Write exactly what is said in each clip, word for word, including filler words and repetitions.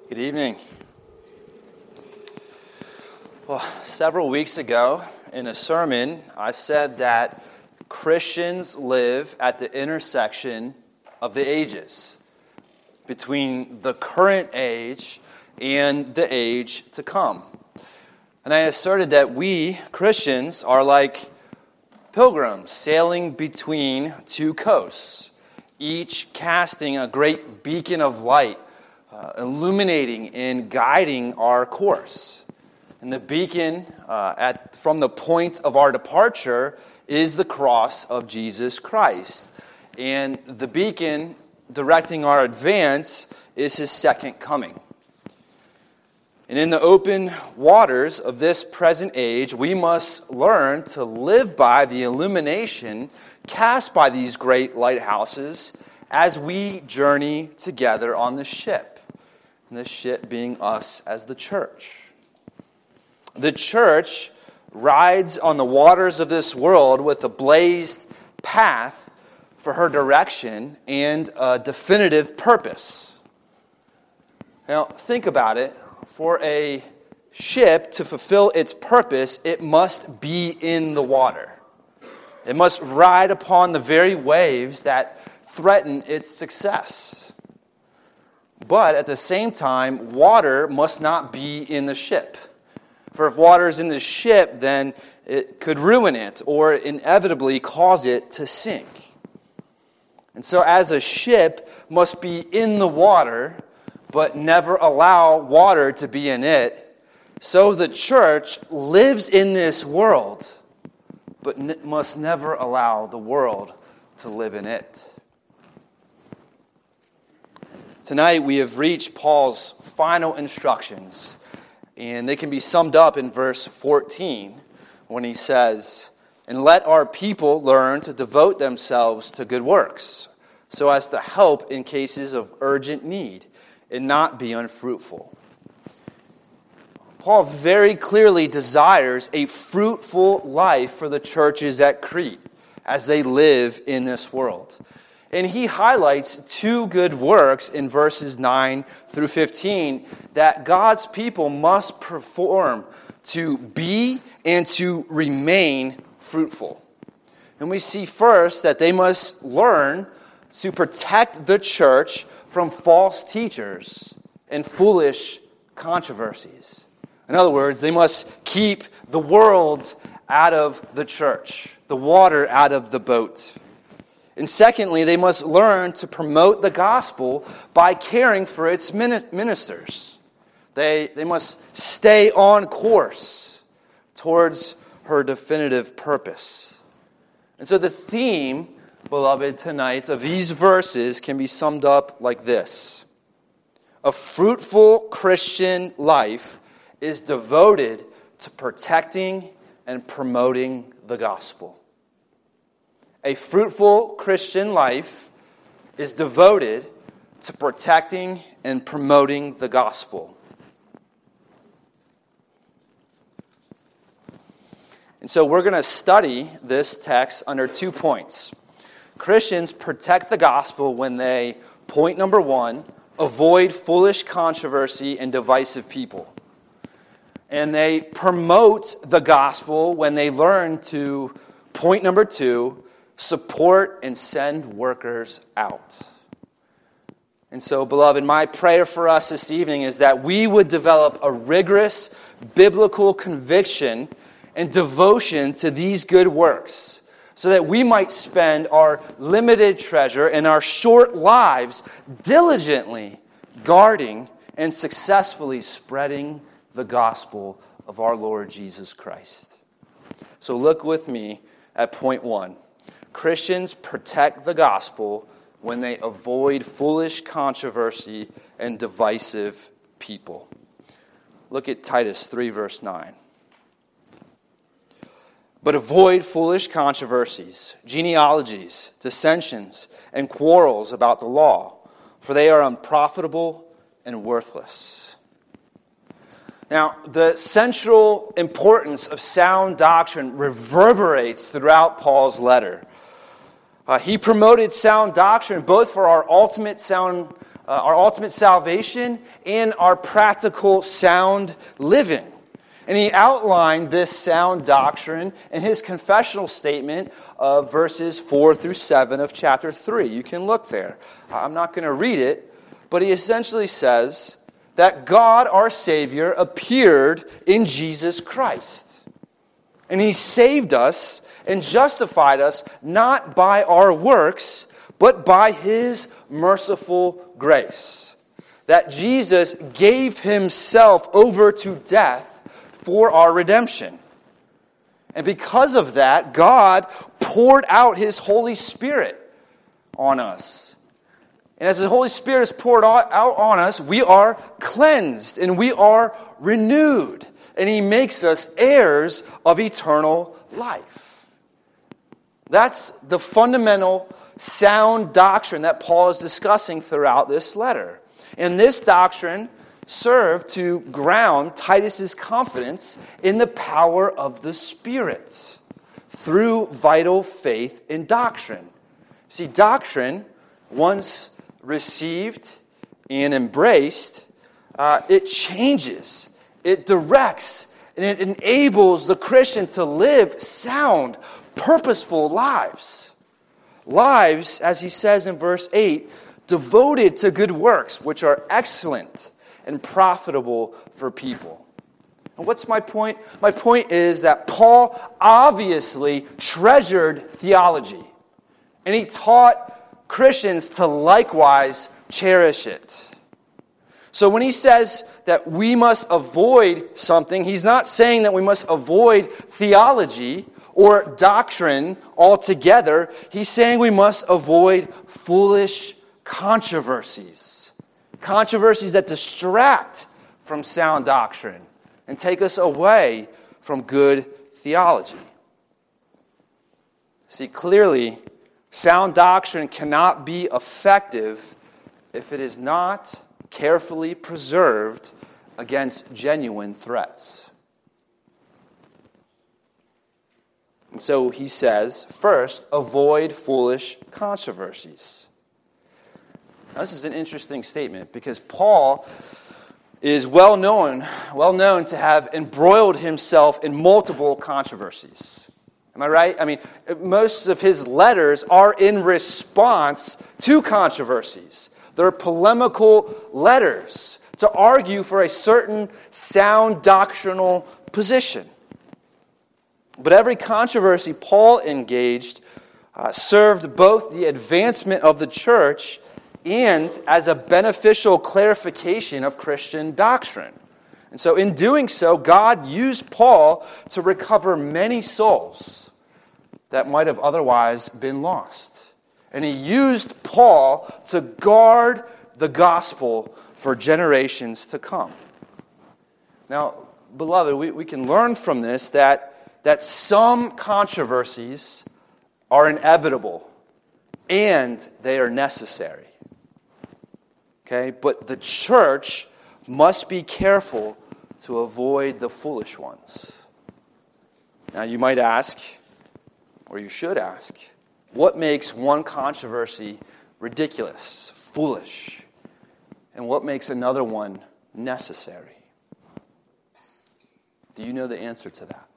Good evening. Well, several weeks ago in a sermon, I said that Christians live at the intersection of the ages, between the current age and the age to come. And I asserted that we, Christians, are like pilgrims sailing between two coasts, each casting a great beacon of light, Uh, illuminating and guiding our course. And the beacon uh, at from the point of our departure is the cross of Jesus Christ. And the beacon directing our advance is his second coming. And in the open waters of this present age, we must learn to live by the illumination cast by these great lighthouses as we journey together on the ship. And this ship being us as the church. The church rides on the waters of this world with a blazed path for her direction and a definitive purpose. Now, think about it. For a ship to fulfill its purpose, it must be in the water. It must ride upon the very waves that threaten its success. But at the same time, water must not be in the ship. For if water is in the ship, then it could ruin it or inevitably cause it to sink. And so as a ship must be in the water, but never allow water to be in it, so the church lives in this world, but n- must never allow the world to live in it. Tonight we have reached Paul's final instructions, and they can be summed up in verse fourteen when he says, "And let our people learn to devote themselves to good works, so as to help in cases of urgent need, and not be unfruitful." Paul very clearly desires a fruitful life for the churches at Crete as they live in this world. And he highlights two good works in verses nine through fifteen that God's people must perform to be and to remain fruitful. And we see first that they must learn to protect the church from false teachers and foolish controversies. In other words, they must keep the world out of the church, the water out of the boat. And secondly, they must learn to promote the gospel by caring for its ministers. They, they must stay on course towards her definitive purpose. And so the theme, beloved, tonight of these verses can be summed up like this. A fruitful Christian life is devoted to protecting and promoting the gospel. A fruitful Christian life is devoted to protecting and promoting the gospel. And so we're going to study this text under two points. Christians protect the gospel when they, point number one, avoid foolish controversy and divisive people. And they promote the gospel when they learn to, point number two, support and send workers out. And so, beloved, my prayer for us this evening is that we would develop a rigorous biblical conviction and devotion to these good works, so that we might spend our limited treasure and our short lives diligently guarding and successfully spreading the gospel of our Lord Jesus Christ. So look with me at point one. Christians protect the gospel when they avoid foolish controversy and divisive people. Look at Titus three, verse nine. But avoid foolish controversies, genealogies, dissensions, and quarrels about the law, for they are unprofitable and worthless. Now, the central importance of sound doctrine reverberates throughout Paul's letter. Uh, he promoted sound doctrine both for our ultimate sound uh, our ultimate salvation and our practical sound living. And he outlined this sound doctrine in his confessional statement of verses four through seven of chapter three. You can look there. I'm not going to read it, but he essentially says that God, our Savior, appeared in Jesus Christ. And he saved us and justified us not by our works, but by his merciful grace. That Jesus gave himself over to death for our redemption. And because of that, God poured out his Holy Spirit on us. And as the Holy Spirit is poured out on us, we are cleansed and we are renewed. And he makes us heirs of eternal life. That's the fundamental sound doctrine that Paul is discussing throughout this letter. And this doctrine served to ground Titus's confidence in the power of the Spirit through vital faith in doctrine. See, doctrine, once received and embraced, uh, it changes, it directs, and it enables the Christian to live sound, purposeful lives. Lives, as he says in verse eight, devoted to good works, which are excellent and profitable for people. And what's my point? My point is that Paul obviously treasured theology, and he taught Christians to likewise cherish it. So when he says that we must avoid something, he's not saying that we must avoid theology or doctrine altogether. He's saying we must avoid foolish controversies. Controversies that distract from sound doctrine and take us away from good theology. See, clearly, sound doctrine cannot be effective if it is not carefully preserved against genuine threats. And so he says, first, avoid foolish controversies. Now, this is an interesting statement because Paul is well known, well known to have embroiled himself in multiple controversies. Am I right? I mean, most of his letters are in response to controversies. They're polemical letters to argue for a certain sound doctrinal position. But every controversy Paul engaged uh, served both the advancement of the church and as a beneficial clarification of Christian doctrine. And so in doing so, God used Paul to recover many souls that might have otherwise been lost. And he used Paul to guard the gospel for generations to come. Now, beloved, we, we can learn from this that, that some controversies are inevitable and they are necessary. Okay, but the church must be careful to avoid the foolish ones. Now you might ask, or you should ask, what makes one controversy ridiculous, foolish, and what makes another one necessary? Do you know the answer to that?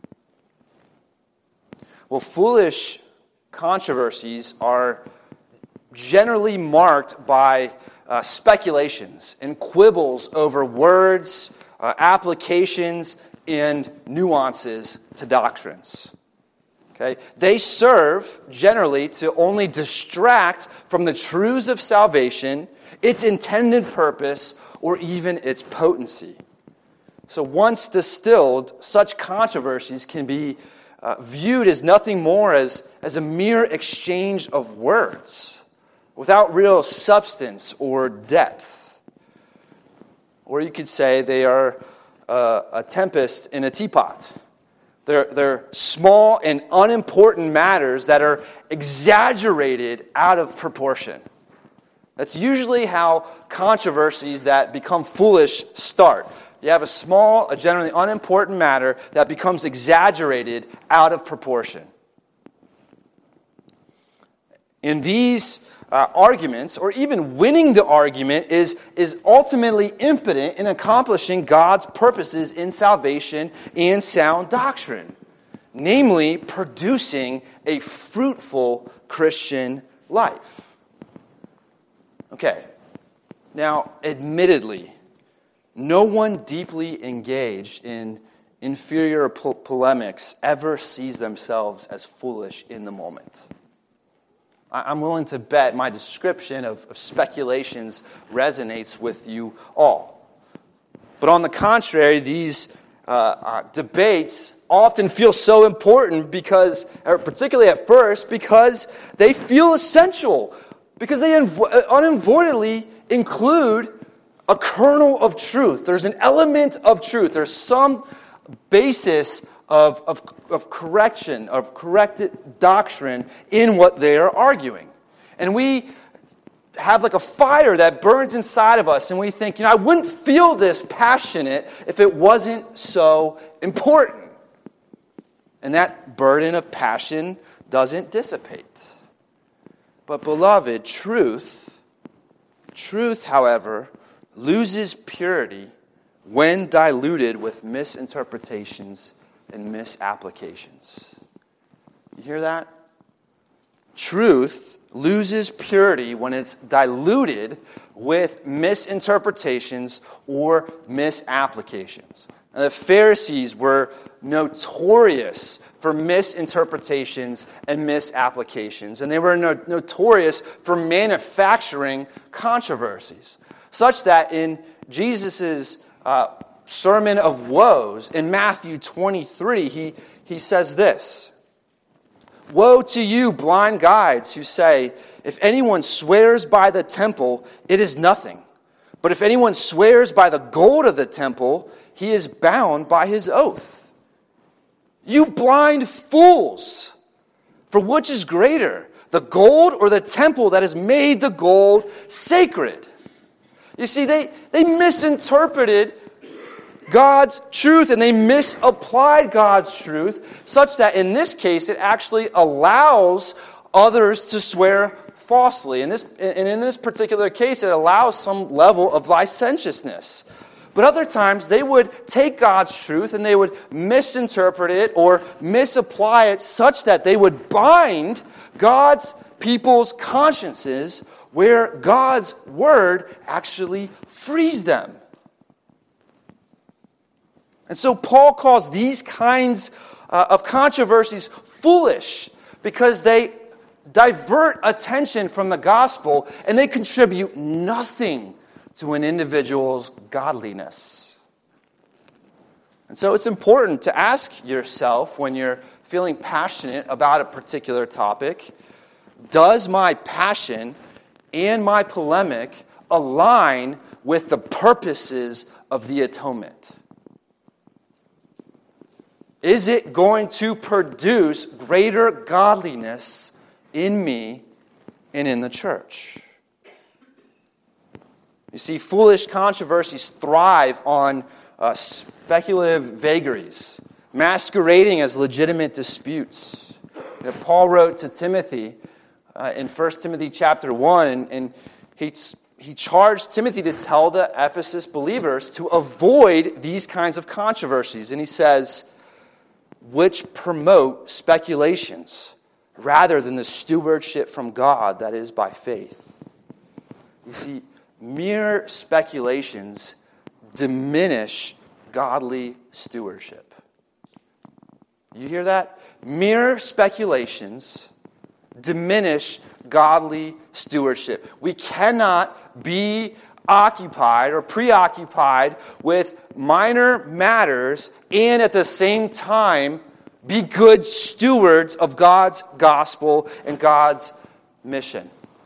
Well, foolish controversies are generally marked by Uh, speculations and quibbles over words, uh, applications, and nuances to doctrines. Okay? They serve generally to only distract from the truths of salvation, its intended purpose, or even its potency. So once distilled, such controversies can be uh, viewed as nothing more as, as a mere exchange of words, without real substance or depth. Or you could say they are uh, a tempest in a teapot. They're, they're small and unimportant matters that are exaggerated out of proportion. That's usually how controversies that become foolish start. You have a small, a generally unimportant matter that becomes exaggerated out of proportion. And these uh, arguments, or even winning the argument, is, is ultimately impotent in accomplishing God's purposes in salvation and sound doctrine, namely producing a fruitful Christian life. Okay, now, admittedly, no one deeply engaged in inferior po- polemics ever sees themselves as foolish in the moment. I- I'm willing to bet my description of, of speculations resonates with you all. But on the contrary, these uh, uh, debates often feel so important because, or particularly at first, because they feel essential, because they inv- unavoidably include a kernel of truth. There's an element of truth. There's some basis of, of, of correction, of corrected doctrine in what they are arguing. And we have like a fire that burns inside of us, and we think, you know, I wouldn't feel this passionate if it wasn't so important. And that burden of passion doesn't dissipate. But beloved, truth, truth, however, loses purity when diluted with misinterpretations and misapplications. You hear that? Truth loses purity when it's diluted with misinterpretations or misapplications. And the Pharisees were notorious for misinterpretations and misapplications. And they were no- notorious for manufacturing controversies. Such that in Jesus' uh, Sermon of Woes, in Matthew twenty-three, he, he says this: "Woe to you, blind guides, who say, if anyone swears by the temple, it is nothing. But if anyone swears by the gold of the temple, he is bound by his oath. You blind fools! For which is greater, the gold or the temple that has made the gold sacred?" You see, they, they misinterpreted God's truth and they misapplied God's truth such that in this case it actually allows others to swear falsely. In this, and in this particular case, it allows some level of licentiousness. But other times, they would take God's truth and they would misinterpret it or misapply it such that they would bind God's people's consciences where God's word actually frees them. And so Paul calls these kinds uh, of controversies foolish because they divert attention from the gospel and they contribute nothing to an individual's godliness. And so it's important to ask yourself when you're feeling passionate about a particular topic, does my passion and my polemic align with the purposes of the atonement? Is it going to produce greater godliness in me and in the church? You see, foolish controversies thrive on uh, speculative vagaries, masquerading as legitimate disputes. You know, Paul wrote to Timothy uh, in First Timothy chapter one, and, and he, he charged Timothy to tell the Ephesus believers to avoid these kinds of controversies. And he says, which promote speculations rather than the stewardship from God that is by faith. You see, mere speculations diminish godly stewardship. You hear that? Mere speculations diminish godly stewardship. We cannot be occupied or preoccupied with minor matters and at the same time be good stewards of God's gospel and God's mission.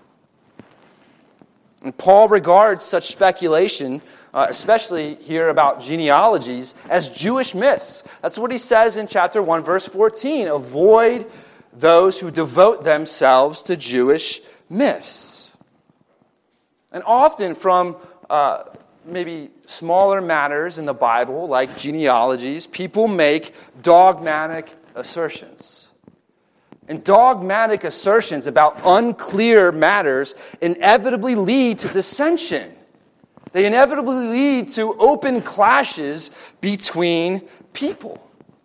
And Paul regards such speculation, uh, especially here about genealogies, as Jewish myths. That's what he says in chapter one, verse fourteen. Avoid those who devote themselves to Jewish myths. And often from uh, maybe smaller matters in the Bible, like genealogies, people make dogmatic assertions. And dogmatic assertions about unclear matters inevitably lead to dissension. They inevitably lead to open clashes between people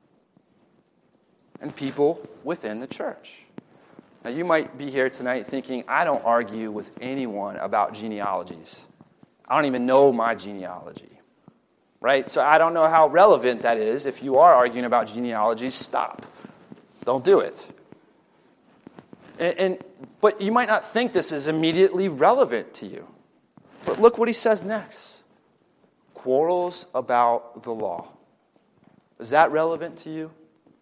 and people within the church. Now, you might be here tonight thinking, I don't argue with anyone about genealogies. I don't even know my genealogy, right? So I don't know how relevant that is. If you are arguing about genealogies, stop. Don't do it. And, and but you might not think this is immediately relevant to you. But look what he says next. Quarrels about the law. Is that relevant to you?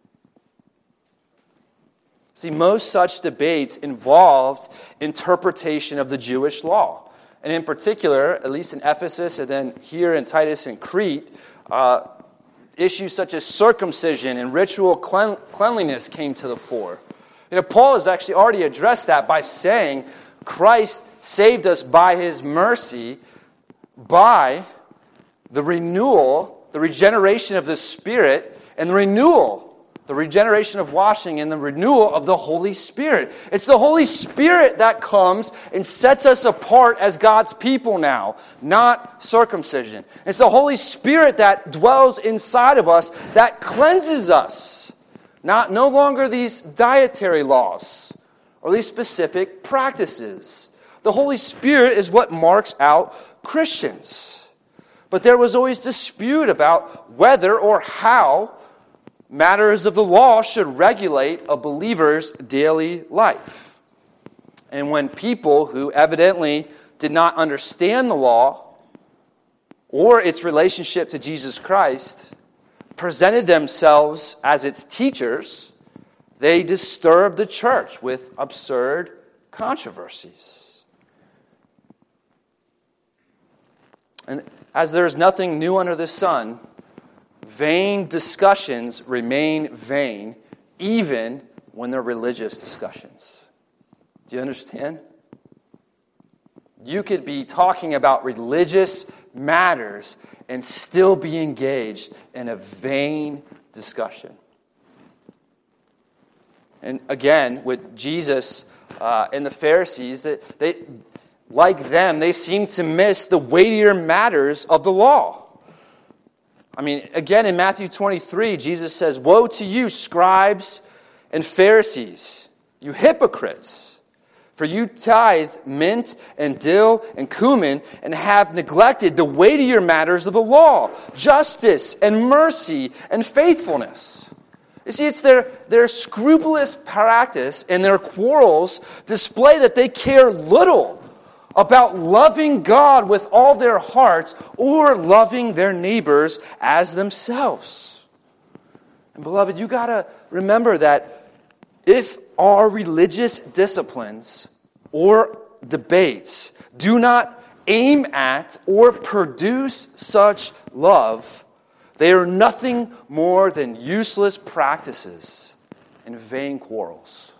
See, most such debates involved interpretation of the Jewish law. And in particular, at least in Ephesus and then here in Titus and Crete, uh, issues such as circumcision and ritual clean- cleanliness came to the fore. You know, Paul has actually already addressed that by saying Christ saved us by his mercy by the renewal, the regeneration of the Spirit, and the renewal, the regeneration of washing, and the renewal of the Holy Spirit. It's the Holy Spirit that comes and sets us apart as God's people now, not circumcision. It's the Holy Spirit that dwells inside of us that cleanses us. Not no longer these dietary laws or these specific practices. The Holy Spirit is what marks out Christians. But there was always dispute about whether or how matters of the law should regulate a believer's daily life. And when people who evidently did not understand the law or its relationship to Jesus Christ presented themselves as its teachers, they disturbed the church with absurd controversies. And as there is nothing new under the sun, vain discussions remain vain, even when they're religious discussions. Do you understand? You could be talking about religious matters and still be engaged in a vain discussion. And again, with Jesus uh, and the Pharisees, that they, like them, they seem to miss the weightier matters of the law. I mean, again, in Matthew twenty-three, Jesus says, "Woe to you, scribes and Pharisees, you hypocrites! For you tithe mint and dill and cumin and have neglected the weightier matters of the law, justice and mercy and faithfulness." You see, it's their, their scrupulous practice and their quarrels display that they care little about loving God with all their hearts or loving their neighbors as themselves. And beloved, you got to remember that if our religious disciplines or debates do not aim at or produce such love, they are nothing more than useless practices and vain quarrels.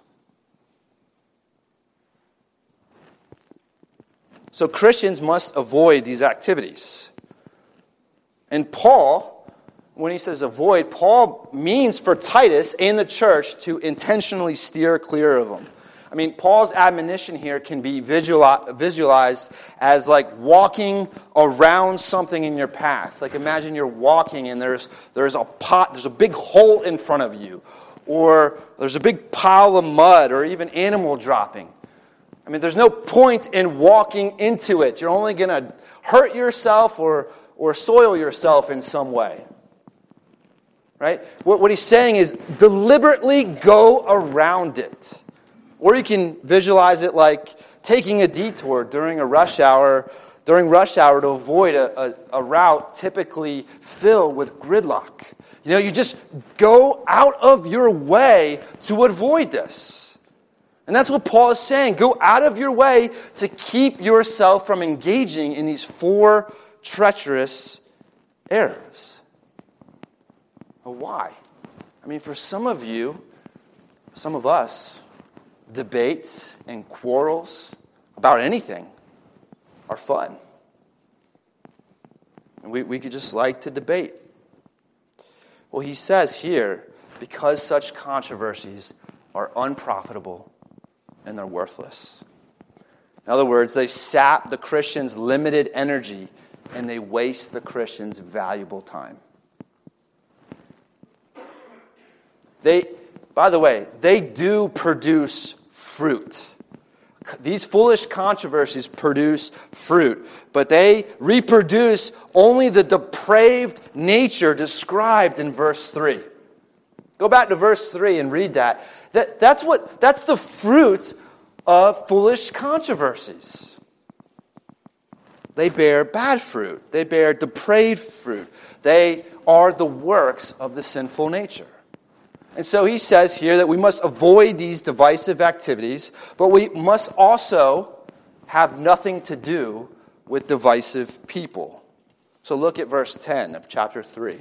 So Christians must avoid these activities. And Paul, when he says avoid, Paul means for Titus and the church to intentionally steer clear of them. I mean, Paul's admonition here can be visualized as like walking around something in your path. Like imagine you're walking and there's there's a pot, there's a big hole in front of you, or there's a big pile of mud, or even animal dropping. I mean, there's no point in walking into it. You're only going to hurt yourself or or soil yourself in some way. Right? What, what he's saying is deliberately go around it. Or you can visualize it like taking a detour during a rush hour, during rush hour to avoid a, a, a route typically filled with gridlock. You know, you just go out of your way to avoid this. And that's what Paul is saying. Go out of your way to keep yourself from engaging in these four treacherous errors. Well, why? I mean, for some of you, some of us, debates and quarrels about anything are fun. And we, we could just like to debate. Well, he says here, because such controversies are unprofitable and they're worthless. In other words, they sap the Christian's limited energy and they waste the Christian's valuable time. They, by the way, they do produce fruit. These foolish controversies produce fruit, but they reproduce only the depraved nature described in verse three. Go back to verse three and read that. That that's what that's the fruit of foolish controversies. They bear bad fruit. They bear depraved fruit. They are the works of the sinful nature. And so he says here that we must avoid these divisive activities, but we must also have nothing to do with divisive people. So look at verse ten of chapter three.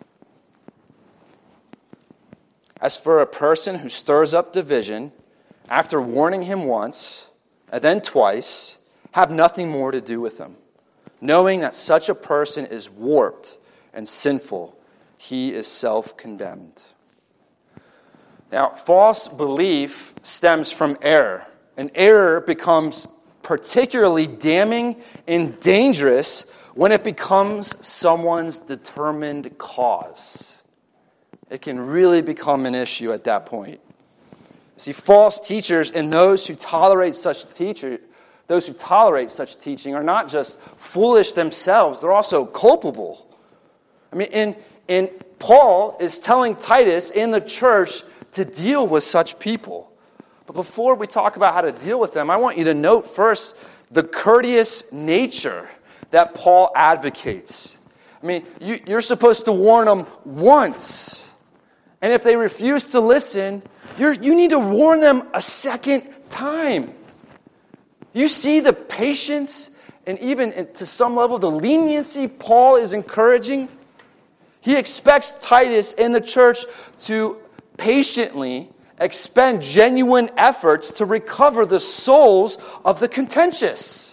As for a person who stirs up division, after warning him once, and then twice, have nothing more to do with him. Knowing that such a person is warped and sinful, he is self-condemned. Now, false belief stems from error, and error becomes particularly damning and dangerous when it becomes someone's determined cause. It can really become an issue at that point. See, false teachers and those who tolerate such teacher, those who tolerate such teaching are not just foolish themselves, they're also culpable. I mean, and, and Paul is telling Titus and the church to deal with such people. But before we talk about how to deal with them, I want you to note first the courteous nature that Paul advocates. I mean, you, you're supposed to warn them once. And if they refuse to listen, you're, you need to warn them a second time. You see the patience and even to some level the leniency Paul is encouraging? He expects Titus and the church to patiently expend genuine efforts to recover the souls of the contentious.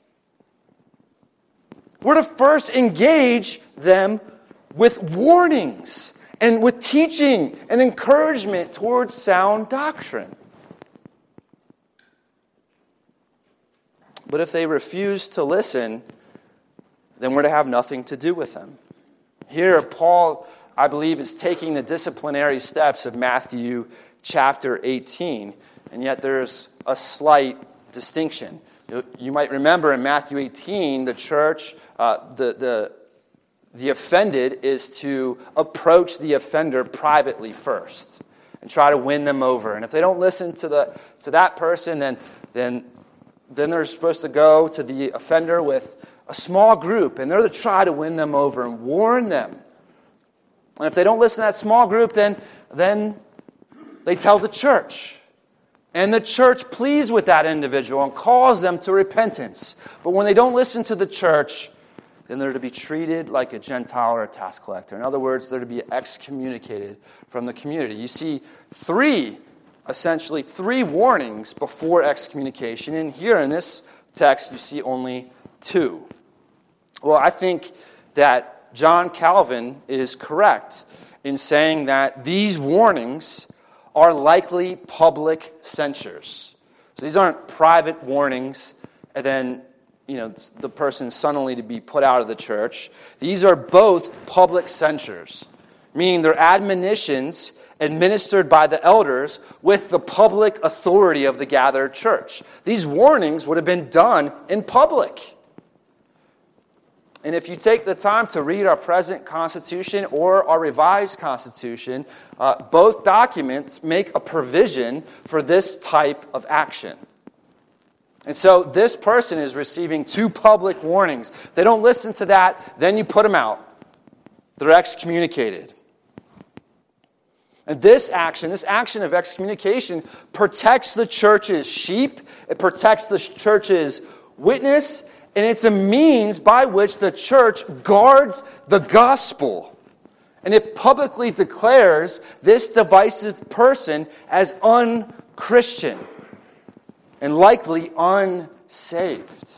We're to first engage them with warnings and with teaching and encouragement towards sound doctrine. But if they refuse to listen, then we're to have nothing to do with them. Here, Paul, I believe, is taking the disciplinary steps of Matthew chapter eighteen, and yet there's a slight distinction. You might remember in Matthew eighteen, the church, uh, the, the, the offended is to approach the offender privately first and try to win them over. And if they don't listen to the to that person, then then then they're supposed to go to the offender with a small group, and they're to try to win them over and warn them. And if they don't listen to that small group, then, then they tell the church. And the church pleads with that individual and calls them to repentance. But when they don't listen to the church, then they're to be treated like a Gentile or a tax collector. In other words, they're to be excommunicated from the community. You see three, essentially three warnings before excommunication. And here in this text, you see only two. Well, I think that John Calvin is correct in saying that these warnings are likely public censures. So these aren't private warnings and then, you know, the person suddenly to be put out of the church. These are both public censures, meaning they're admonitions administered by the elders with the public authority of the gathered church. These warnings would have been done in public. And if you take the time to read our present Constitution or our revised Constitution, uh, both documents make a provision for this type of action. And so this person is receiving two public warnings. If they don't listen to that, then you put them out. They're excommunicated. And this action, this action of excommunication, protects the church's sheep. It protects the church's witness. And it's a means by which the church guards the gospel. And it publicly declares this divisive person as unchristian and likely unsaved.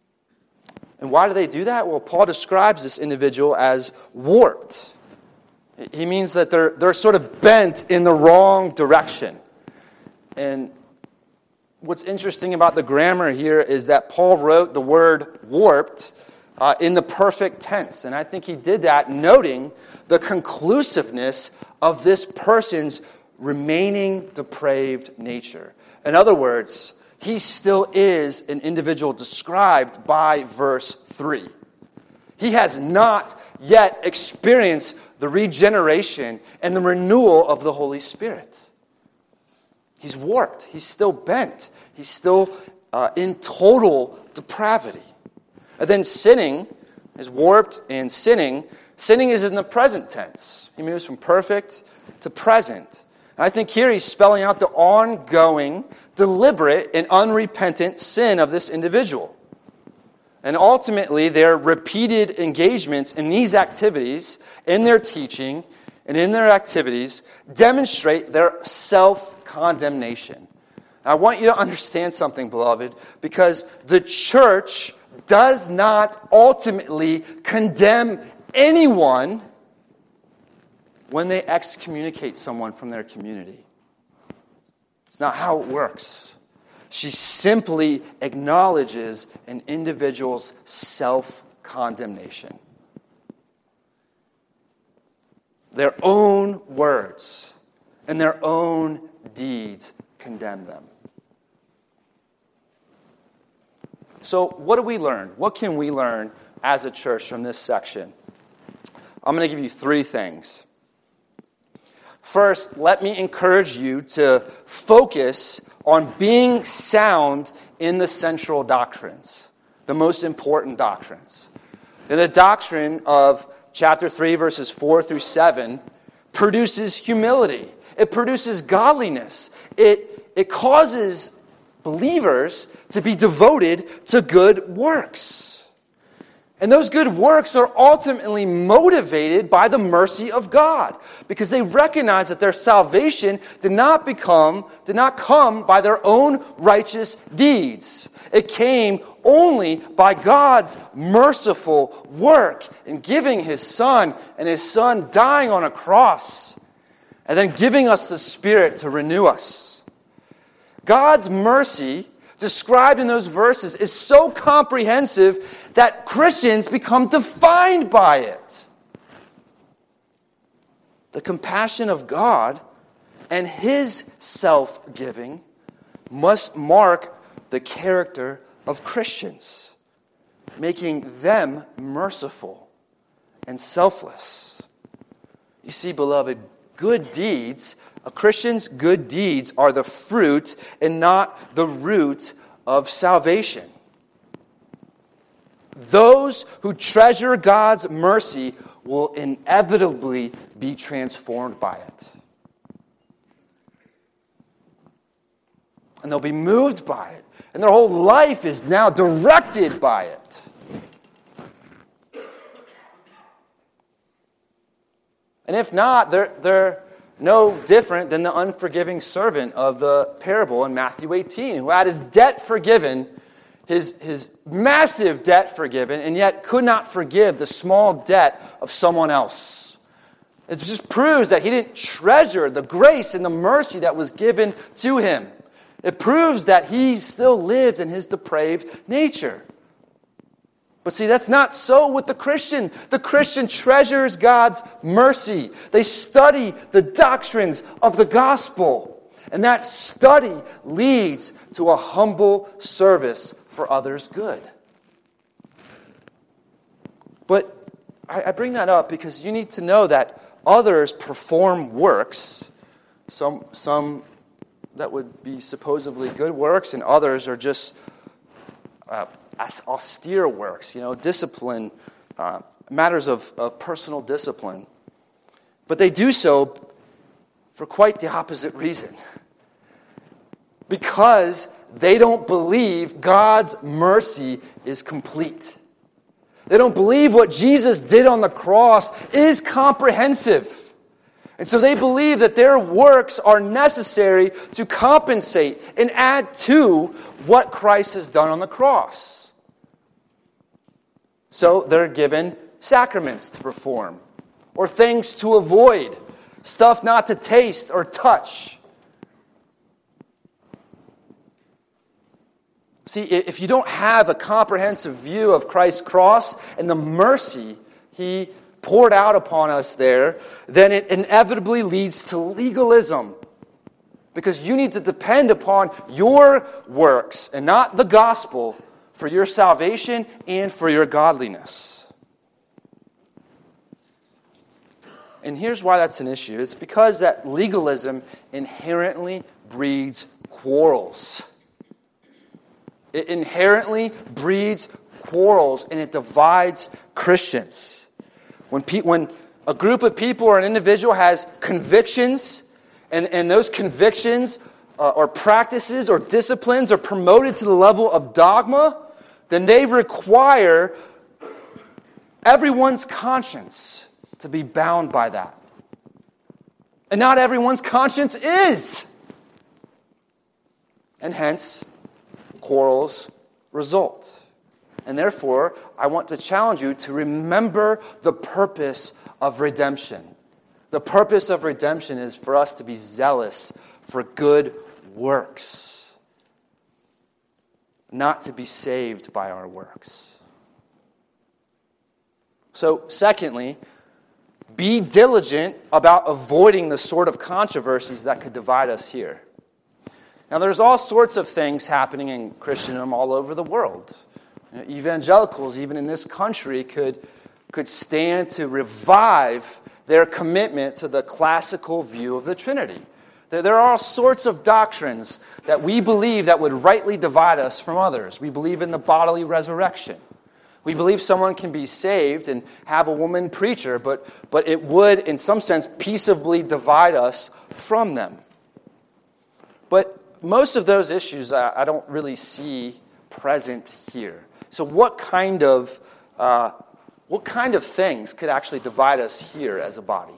And why do they do that? Well, Paul describes this individual as warped. He means that they're, they're sort of bent in the wrong direction. And what's interesting about the grammar here is that Paul wrote the word warped uh, in the perfect tense. And I think he did that noting the conclusiveness of this person's remaining depraved nature. In other words, he still is an individual described by verse three. He has not yet experienced the regeneration and the renewal of the Holy Spirit. He's warped. He's still bent. He's still uh, in total depravity. And then sinning is warped and sinning. Sinning is in the present tense. He moves from perfect to present. And I think here he's spelling out the ongoing, deliberate, and unrepentant sin of this individual. And ultimately, their repeated engagements in these activities, in their teaching, and in their activities, demonstrate their self-condemnation. I want you to understand something, beloved, because the church does not ultimately condemn anyone when they excommunicate someone from their community. It's not how it works. She simply acknowledges an individual's self-condemnation. Their own words and their own deeds condemn them. So what do we learn? What can we learn as a church from this section? I'm going to give you three things. First, let me encourage you to focus on being sound in the central doctrines, the most important doctrines. And the doctrine of chapter three, verses four through seven, produces humility. It produces godliness. It, it causes believers to be devoted to good works. And those good works are ultimately motivated by the mercy of God, because they recognize that their salvation did not become, did not come by their own righteous deeds. It came only by God's merciful work in giving His Son, and His Son dying on a cross, and then giving us the Spirit to renew us. God's mercy, described in those verses, is so comprehensive that Christians become defined by it. The compassion of God and His self-giving must mark the character of Christians, making them merciful and selfless. You see, beloved, good deeds, a Christian's good deeds are the fruit and not the root of salvation. Those who treasure God's mercy will inevitably be transformed by it. And they'll be moved by it. And their whole life is now directed by it. And if not, they're, they're no different than the unforgiving servant of the parable in Matthew eighteen, who had his debt forgiven, his, his massive debt forgiven, and yet could not forgive the small debt of someone else. It just proves that he didn't treasure the grace and the mercy that was given to him. It proves that he still lived in his depraved nature. But see, that's not so with the Christian. The Christian treasures God's mercy. They study the doctrines of the gospel. And that study leads to a humble service for others' good. But I bring that up because you need to know that others perform works, some, some that would be supposedly good works, and others are just uh, austere works, you know, discipline, uh, matters of, of personal discipline. But they do so for quite the opposite reason. Because they don't believe God's mercy is complete. They don't believe what Jesus did on the cross is comprehensive. And so they believe that their works are necessary to compensate and add to what Christ has done on the cross. So they're given sacraments to perform, or things to avoid, stuff not to taste or touch. See, if you don't have a comprehensive view of Christ's cross and the mercy He poured out upon us there, then it inevitably leads to legalism. Because you need to depend upon your works and not the gospel for your salvation and for your godliness. And here's why that's an issue. It's because that legalism inherently breeds quarrels. It inherently breeds quarrels, and it divides Christians. When, pe- when a group of people or an individual has convictions, and, and those convictions uh, or practices or disciplines are promoted to the level of dogma, then they require everyone's conscience to be bound by that. And not everyone's conscience is. And hence, quarrels result. And therefore, I want to challenge you to remember the purpose of redemption. The purpose of redemption is for us to be zealous for good works, not to be saved by our works. So, secondly, be diligent about avoiding the sort of controversies that could divide us here. Now, there's all sorts of things happening in Christendom all over the world. You know, evangelicals, even in this country, could, could stand to revive their commitment to the classical view of the Trinity. There, there are all sorts of doctrines that we believe that would rightly divide us from others. We believe in the bodily resurrection. We believe someone can be saved and have a woman preacher, but, but it would, in some sense, peaceably divide us from them. But most of those issues I, I don't really see present here. So what kind of uh, what kind of things could actually divide us here as a body?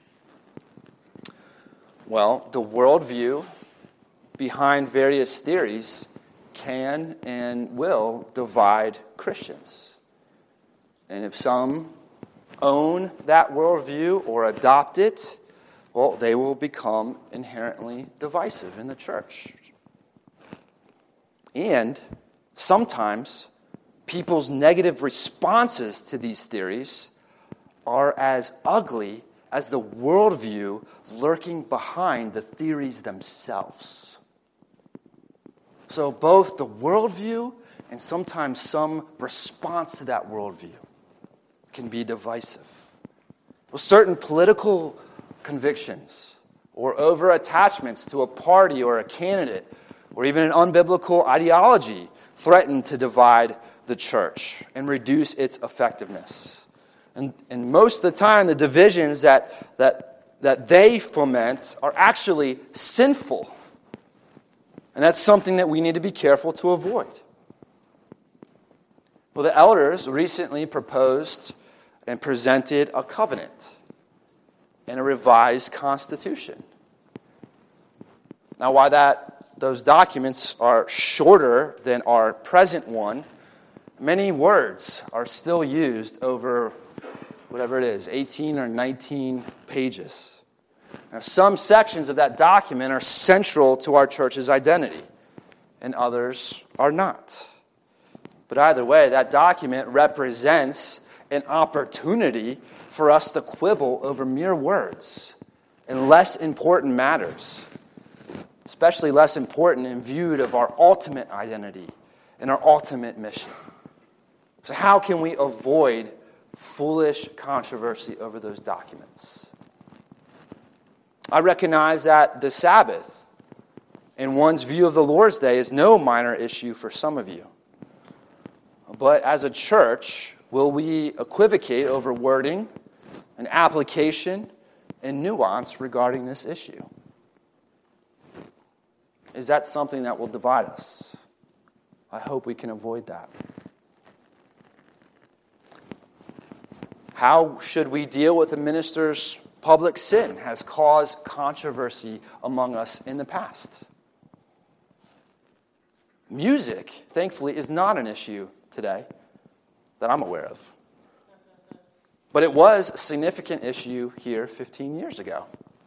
Well, the worldview behind various theories can and will divide Christians. And if some own that worldview or adopt it, well, they will become inherently divisive in the church. And sometimes people's negative responses to these theories are as ugly as the worldview lurking behind the theories themselves. So both the worldview and sometimes some response to that worldview can be divisive. Well, certain political convictions or over-attachments to a party or a candidate or even an unbiblical ideology threaten to divide the church and reduce its effectiveness. And, and most of the time, the divisions that, that, that they foment are actually sinful. And that's something that we need to be careful to avoid. Well, the elders recently proposed and presented a covenant and a revised constitution. Now, why that those documents are shorter than our present one, many words are still used over whatever it is, eighteen or nineteen pages. Now, some sections of that document are central to our church's identity, and others are not. But either way, that document represents an opportunity for us to quibble over mere words and less important matters, especially less important in view of our ultimate identity and our ultimate mission. So how can we avoid foolish controversy over those documents? I recognize that the Sabbath and one's view of the Lord's Day is no minor issue for some of you. But as a church, will we equivocate over wording and application and nuance regarding this issue? Is that something that will divide us? I hope we can avoid that. How should we deal with a minister's public sin has caused controversy among us in the past? Music, thankfully, is not an issue today that I'm aware of. But it was a significant issue here fifteen years ago.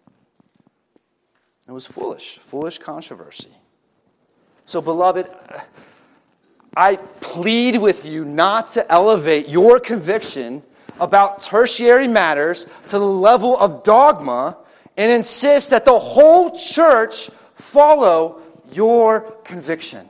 It was foolish, foolish controversy. So, beloved, I plead with you not to elevate your conviction about tertiary matters to the level of dogma and insist that the whole church follow your conviction.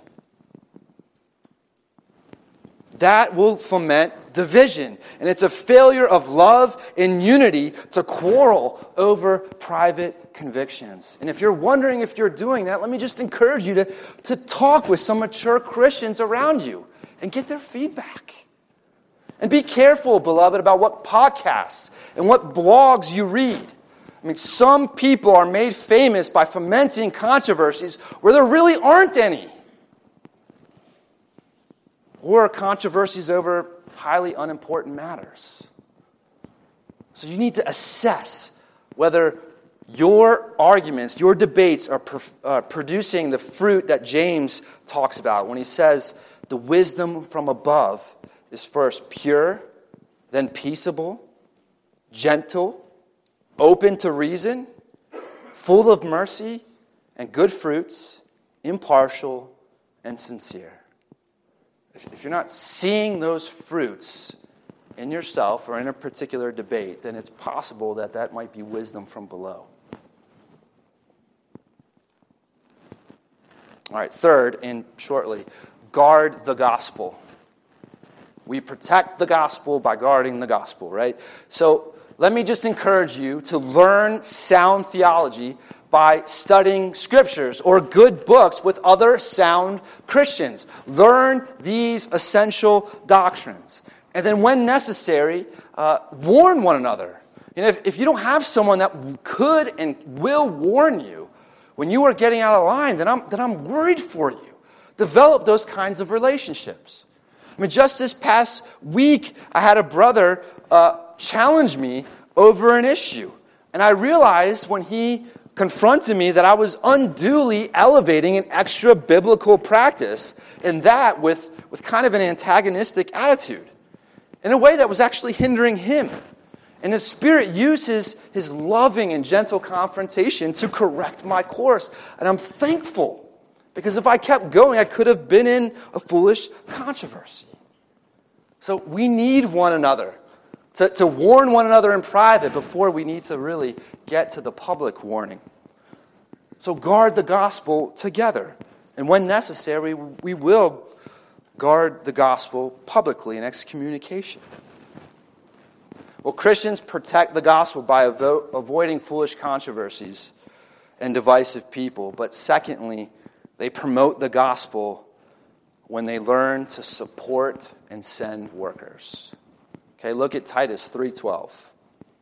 That will foment division, and it's a failure of love and unity to quarrel over private convictions. And if you're wondering if you're doing that, let me just encourage you to, to talk with some mature Christians around you and get their feedback. And be careful, beloved, about what podcasts and what blogs you read. I mean, some people are made famous by fomenting controversies where there really aren't any. Or controversies over highly unimportant matters. So you need to assess whether your arguments, your debates are uh, producing the fruit that James talks about when he says the wisdom from above is first pure, then peaceable, gentle, open to reason, full of mercy and good fruits, impartial and sincere. If you're not seeing those fruits in yourself or in a particular debate, then it's possible that that might be wisdom from below. All right, third, and shortly, guard the gospel. We protect the gospel by guarding the gospel, right? So let me just encourage you to learn sound theology by studying scriptures or good books with other sound Christians. Learn these essential doctrines. And then when necessary, uh, warn one another. You know, if, if you don't have someone that could and will warn you when you are getting out of line, then I'm, then I'm worried for you. Develop those kinds of relationships. I mean, just this past week, I had a brother uh, challenge me over an issue. And I realized when he confronted me that I was unduly elevating an extra biblical practice, and that with, with kind of an antagonistic attitude, in a way that was actually hindering him. And his Spirit used his, his loving and gentle confrontation to correct my course. And I'm thankful, because if I kept going, I could have been in a foolish controversy. So we need one another. To, to warn one another in private before we need to really get to the public warning. So guard the gospel together. And when necessary, we will guard the gospel publicly in excommunication. Well, Christians protect the gospel by avo- avoiding foolish controversies and divisive people. But secondly, they promote the gospel when they learn to support and send workers. Okay, look at Titus three twelve.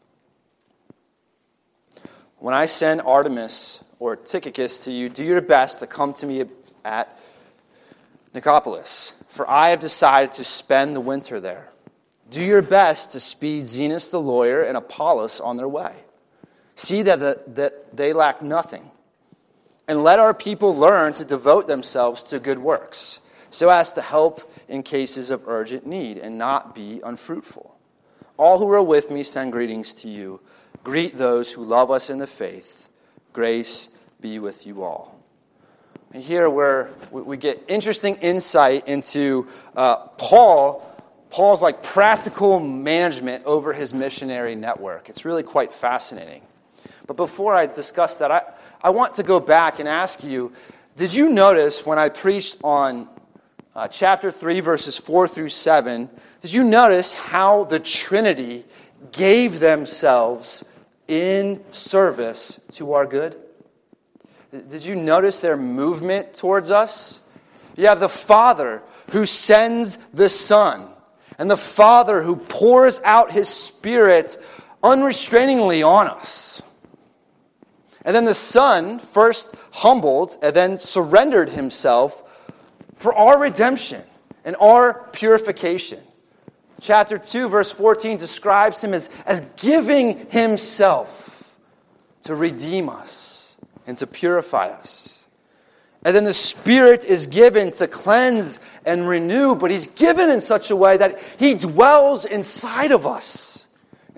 When I send Artemas or Tychicus to you, do your best to come to me at Nicopolis, for I have decided to spend the winter there. Do your best to speed Zenas the lawyer and Apollos on their way. See that, the, that they lack nothing. And let our people learn to devote themselves to good works, so as to help in cases of urgent need and not be unfruitful. All who are with me send greetings to you. Greet those who love us in the faith. Grace be with you all. And here where we get interesting insight into uh, Paul, Paul's like practical management over his missionary network. It's really quite fascinating. But before I discuss that, I, I want to go back and ask you, did you notice when I preached on Uh, chapter three, verses four through seven, did you notice how the Trinity gave themselves in service to our good? Did you notice their movement towards us? You have the Father who sends the Son, and the Father who pours out His Spirit unrestrainingly on us. And then the Son first humbled and then surrendered Himself for our redemption and our purification. Chapter two, verse fourteen describes Him as, as giving Himself to redeem us and to purify us. And then the Spirit is given to cleanse and renew, but He's given in such a way that He dwells inside of us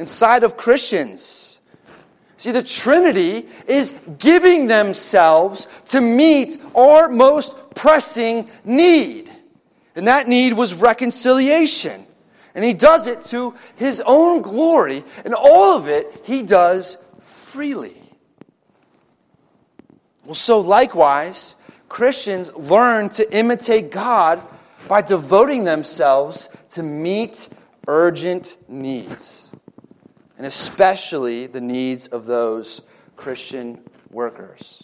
inside of Christians. See, the Trinity is giving themselves to meet our most pressing need. And that need was reconciliation. And he does it to his own glory. And all of it he does freely. Well, so likewise, Christians learn to imitate God by devoting themselves to meet urgent needs, and especially the needs of those Christian workers.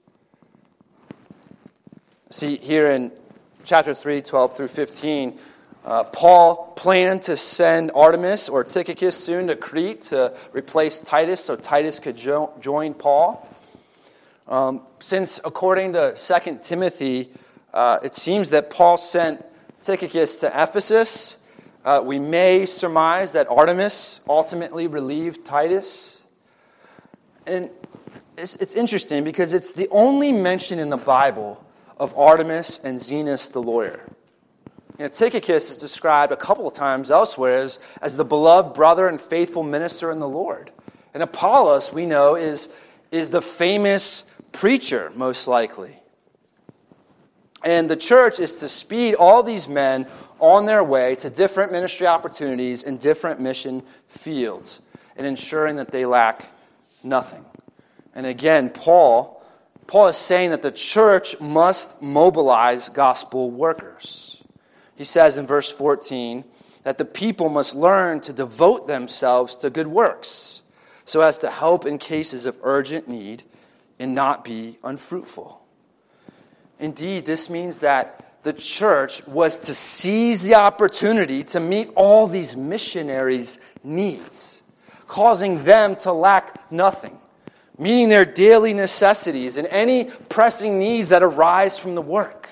See, here in chapter three, twelve through fifteen, uh, Paul planned to send Artemas or Tychicus soon to Crete to replace Titus so Titus could jo- join Paul. Um, since, according to Second Timothy, uh, it seems that Paul sent Tychicus to Ephesus, uh, we may surmise that Artemas ultimately relieved Titus. And it's, it's interesting because it's the only mention in the Bible of Artemas and Zenas the lawyer. You know, Tychicus is described a couple of times elsewhere as, as the beloved brother and faithful minister in the Lord. And Apollos, we know, is, is the famous preacher, most likely. And the church is to speed all these men on their way to different ministry opportunities in different mission fields and ensuring that they lack nothing. And again, Paul, Paul is saying that the church must mobilize gospel workers. He says in verse fourteen that the people must learn to devote themselves to good works so as to help in cases of urgent need and not be unfruitful. Indeed, this means that the church was to seize the opportunity to meet all these missionaries' needs, causing them to lack nothing, meeting their daily necessities and any pressing needs that arise from the work.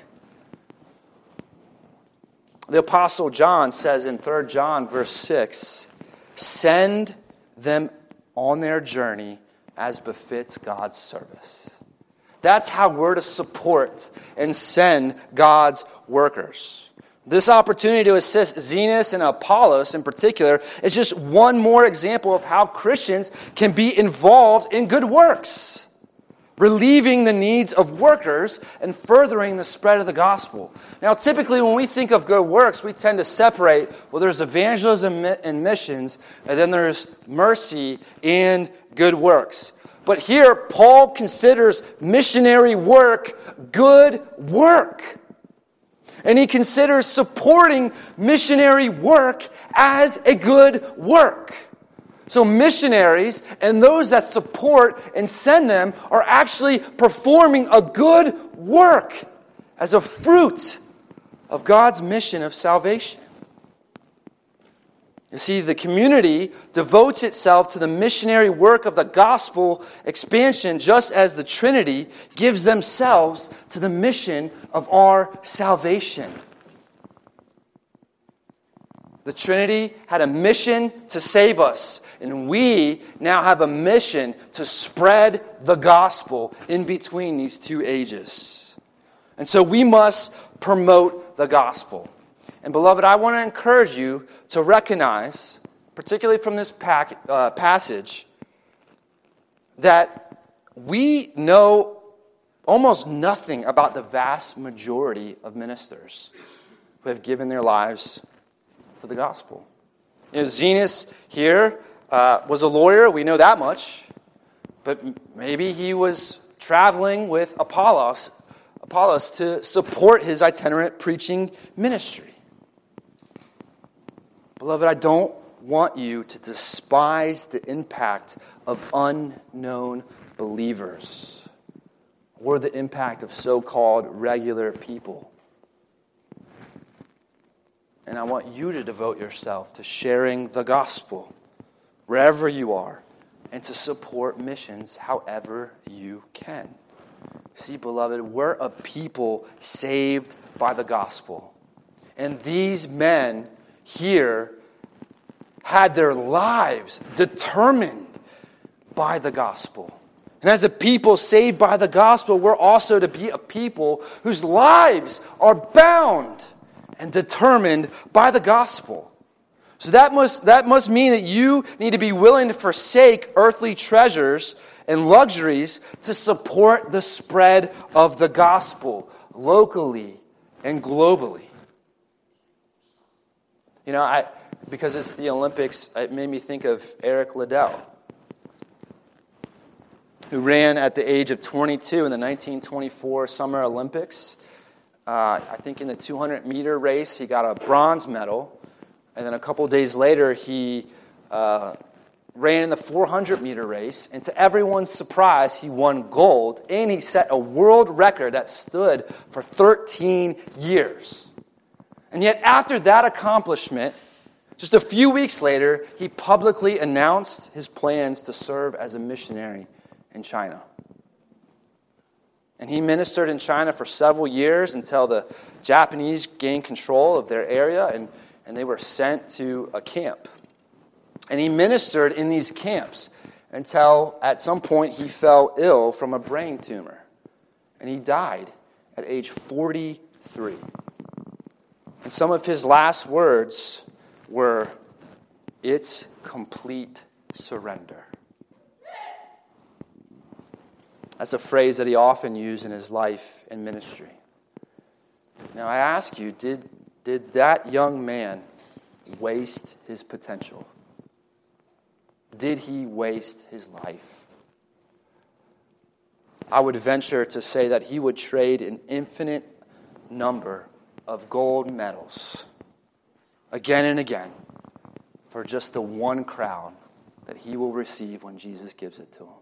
The Apostle John says in Third John verse six, "Send them on their journey as befits God's service." That's how we're to support and send God's workers. This opportunity to assist Zenas and Apollos in particular is just one more example of how Christians can be involved in good works, relieving the needs of workers and furthering the spread of the gospel. Now, typically when we think of good works, we tend to separate, well, there's evangelism and missions, and then there's mercy and good works. But here, Paul considers missionary work good work. And he considers supporting missionary work as a good work. So missionaries and those that support and send them are actually performing a good work as a fruit of God's mission of salvation. You see, the community devotes itself to the missionary work of the gospel expansion just as the Trinity gives themselves to the mission of our salvation. The Trinity had a mission to save us, and we now have a mission to spread the gospel in between these two ages. And so we must promote the gospel. And beloved, I want to encourage you to recognize, particularly from this pack, uh, passage, that we know almost nothing about the vast majority of ministers who have given their lives to the gospel. You know, Zenas here uh, was a lawyer, we know that much, but maybe he was traveling with Apollos, Apollos to support his itinerant preaching ministry. Beloved, I don't want you to despise the impact of unknown believers or the impact of so-called regular people. And I want you to devote yourself to sharing the gospel wherever you are and to support missions however you can. See, beloved, we're a people saved by the gospel. And these men here had their lives determined by the gospel. And as a people saved by the gospel, we're also to be a people whose lives are bound and determined by the gospel. So that must, that must mean that you need to be willing to forsake earthly treasures and luxuries to support the spread of the gospel locally and globally. You know, I because it's the Olympics, it made me think of Eric Liddell, who ran at the age of twenty-two in the nineteen twenty-four Summer Olympics. Uh, I think in the two hundred meter race, he got a bronze medal. And then a couple days later, he uh, ran in the four hundred meter race. And to everyone's surprise, he won gold. And he set a world record that stood for thirteen years. And yet after that accomplishment, just a few weeks later, he publicly announced his plans to serve as a missionary in China. And he ministered in China for several years until the Japanese gained control of their area and, and they were sent to a camp. And he ministered in these camps until at some point he fell ill from a brain tumor. And he died at age forty-three. And some of his last words were, "It's complete surrender." That's a phrase that he often used in his life and ministry. Now I ask you, did, did that young man waste his potential? Did he waste his life? I would venture to say that he would trade an infinite number of gold medals again and again for just the one crown that he will receive when Jesus gives it to him.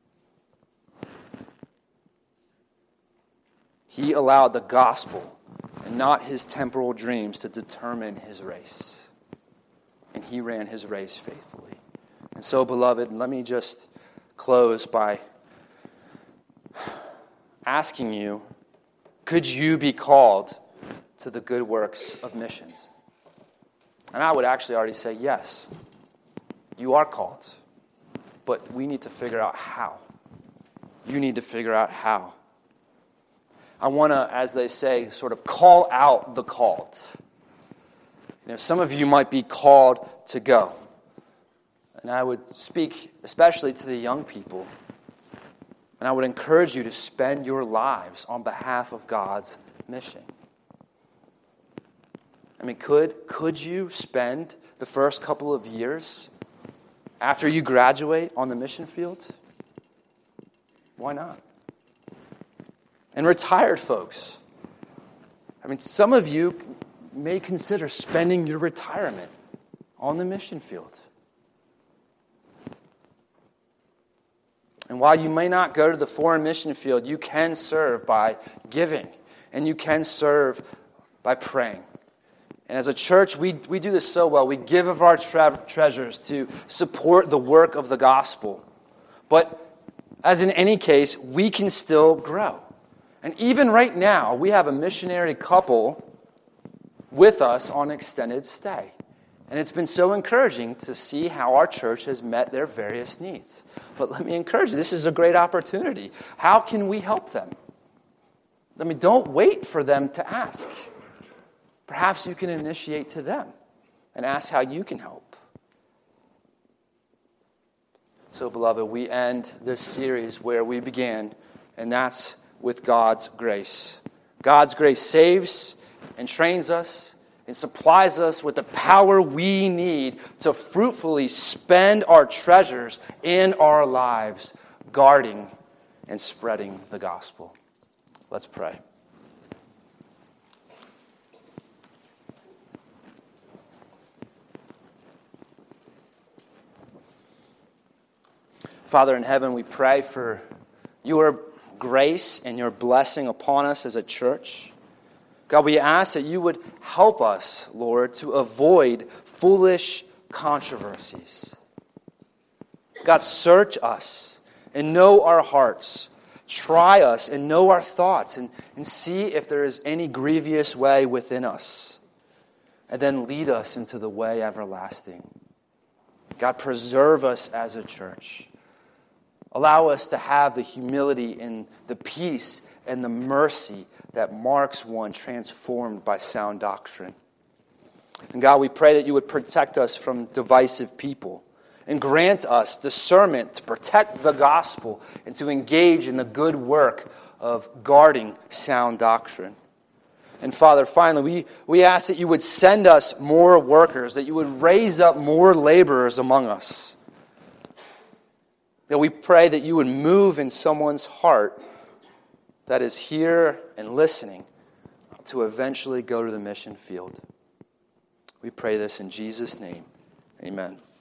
He allowed the gospel and not his temporal dreams to determine his race. And he ran his race faithfully. And so, beloved, let me just close by asking you, could you be called to the good works of missions? And I would actually already say yes. You are called. But we need to figure out how. You need to figure out how. I want to, as they say, sort of call out the called. You know, some of you might be called to go. And I would speak especially to the young people. And I would encourage you to spend your lives on behalf of God's mission. I mean, could, could you spend the first couple of years after you graduate on the mission field? Why not? And retired folks, I mean, some of you may consider spending your retirement on the mission field. And while you may not go to the foreign mission field, you can serve by giving, and you can serve by praying. And as a church, we, we do this so well. We give of our tre- treasures to support the work of the gospel. But as in any case, we can still grow. And even right now, we have a missionary couple with us on extended stay. And it's been so encouraging to see how our church has met their various needs. But let me encourage you, this is a great opportunity. How can we help them? I mean, don't wait for them to ask. Perhaps you can initiate to them and ask how you can help. So, beloved, we end this series where we began, and that's with God's grace. God's grace saves and trains us and supplies us with the power we need to fruitfully spend our treasures in our lives, guarding and spreading the gospel. Let's pray. Father in heaven, we pray for your grace and your blessing upon us as a church. God, we ask that you would help us, Lord, to avoid foolish controversies. God, search us and know our hearts. Try us and know our thoughts and, and see if there is any grievous way within us. And then lead us into the way everlasting. God, preserve us as a church. Allow us to have the humility and the peace and the mercy that marks one transformed by sound doctrine. And God, we pray that you would protect us from divisive people and grant us discernment to protect the gospel and to engage in the good work of guarding sound doctrine. And Father, finally, we, we ask that you would send us more workers, that you would raise up more laborers among us. That we pray that you would move in someone's heart that is here and listening to eventually go to the mission field. We pray this in Jesus' name. Amen.